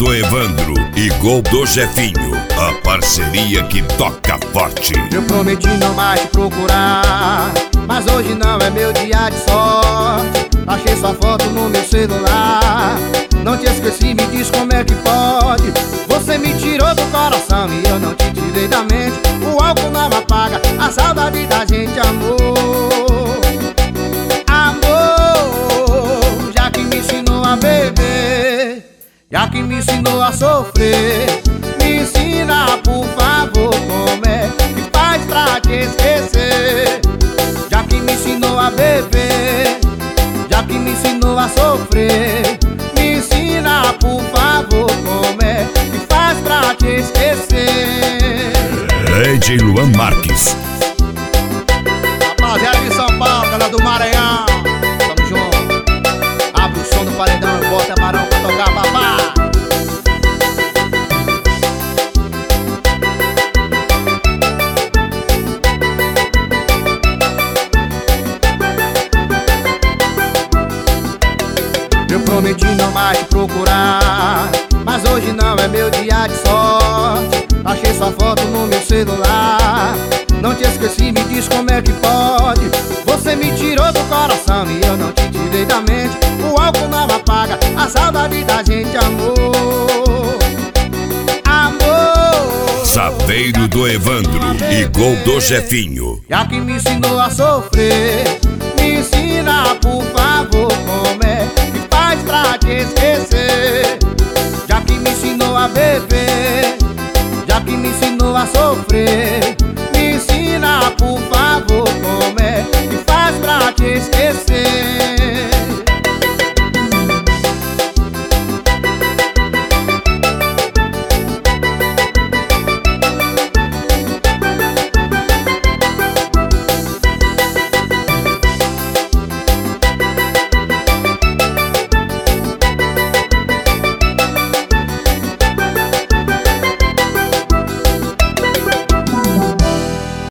do Evandro e gol do Jefinho, a parceria que toca forte. Eu prometi não mais te procurar, mas hoje não é meu dia de sorte. Achei sua foto no meu celular, não te esqueci, me diz como é que pode. Você me tirou do coração e eu não te tirei da mente. O álcool não apaga a saudade da gente, amor. Amor, já que me ensinou a beber, já que me ensinou a sofrer, me ensina, por favor, como é que faz pra te esquecer. Já que me ensinou a beber, já que me ensinou a sofrer, me ensina, por favor, como é que faz pra te esquecer. Lady Luan Marques. Rapaziada de São Paulo, galera do Maranhão, tamo junto. Abre o som do paredão e bota barão pra tocar, babá. Eu prometi não mais te procurar, mas hoje não é meu dia de sorte. Achei sua foto no meu celular, não te esqueci, me diz como é que pode. Você me tirou do coração e eu não te tirei da mente. O álcool não apaga a saudade da gente, amor. Amor, Saveiro do Evandro e gol do Jefinho. já que me ensinou a sofrer, me ensina, por favor, como é que faz pra te esquecer. Já que me ensinou a beber, já que me ensinou a sofrer,